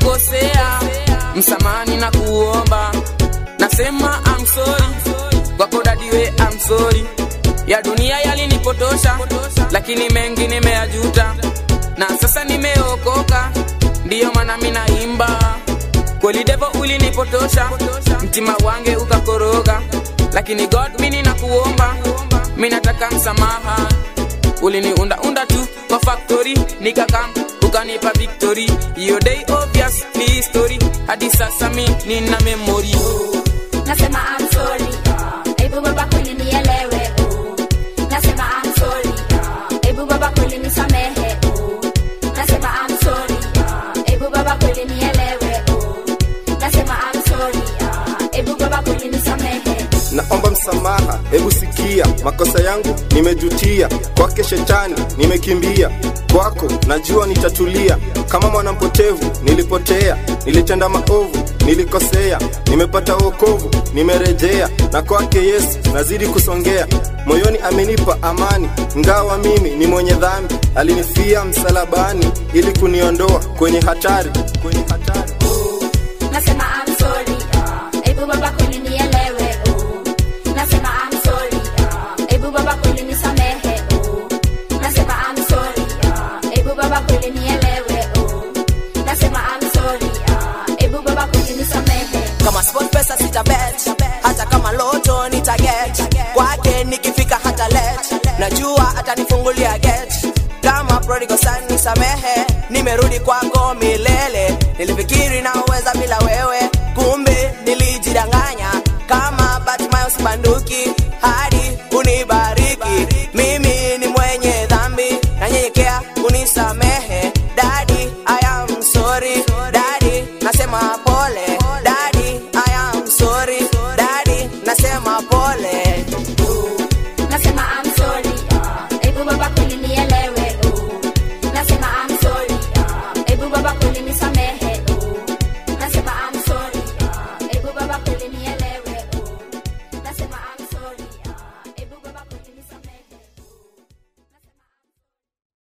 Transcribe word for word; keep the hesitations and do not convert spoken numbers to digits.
nimekukosea, msamani na kuomba. Nasema I'm sorry, kwako daddy we I'm sorry. Ya dunia yalinipotosha, lakini mengi nimeyajuta. Na sasa nimeokoka, ndiyo maana mimi naimba. Kweli devil ulinipotosha, mtima wangu ukakoroga. Lakini God mimi nakuomba, mimi nataka msamaha. Uliniunda unda tu kwa factory, nikakam ukanipa victory. Your day obvious ni story, hadi sasa mimi nina memory. Nasema I'm sorry, ebu baba kweli nielewe. Nasema I'm sorry, ebu baba kweli nisamehe. Nasema I'm sorry, ebu baba kweli nielewe. Nasema I'm sorry, ebu baba kweli nisamehe. Naomba msamaha, hebu sikia, makosa yangu nimejutia. Kwake shetani nimekimbia, kwako najua nitatulia. Kama mwana mpotevu nilipotea, nilitenda maovu, nilikosea. Nimepata wokovu, nimerejea, na kwake Yesu nazidi kusongea. Moyoni amenipa amani, ngawa mimi ni mwenye dhambi. Alinifia msalabani ili kuniondoa kwenye hatari, kwenye hatari. Nasema I'm sorry, ebu baba kweli nielewe. Nasema I'm sorry, ebu baba kweli nisamehe. Nasema I'm sorry, ebu baba kweli nielewe. Nasema I'm sorry, ebu baba kweli nisamehe. Kama sport pesa sitabet, hata kama loto nitaget. Kwake nikifika hata let, najua atanifungulia gate. Kama prodigal son nisamehe, nimerudi kwako milele. Nilifikiri naweza bila wewe,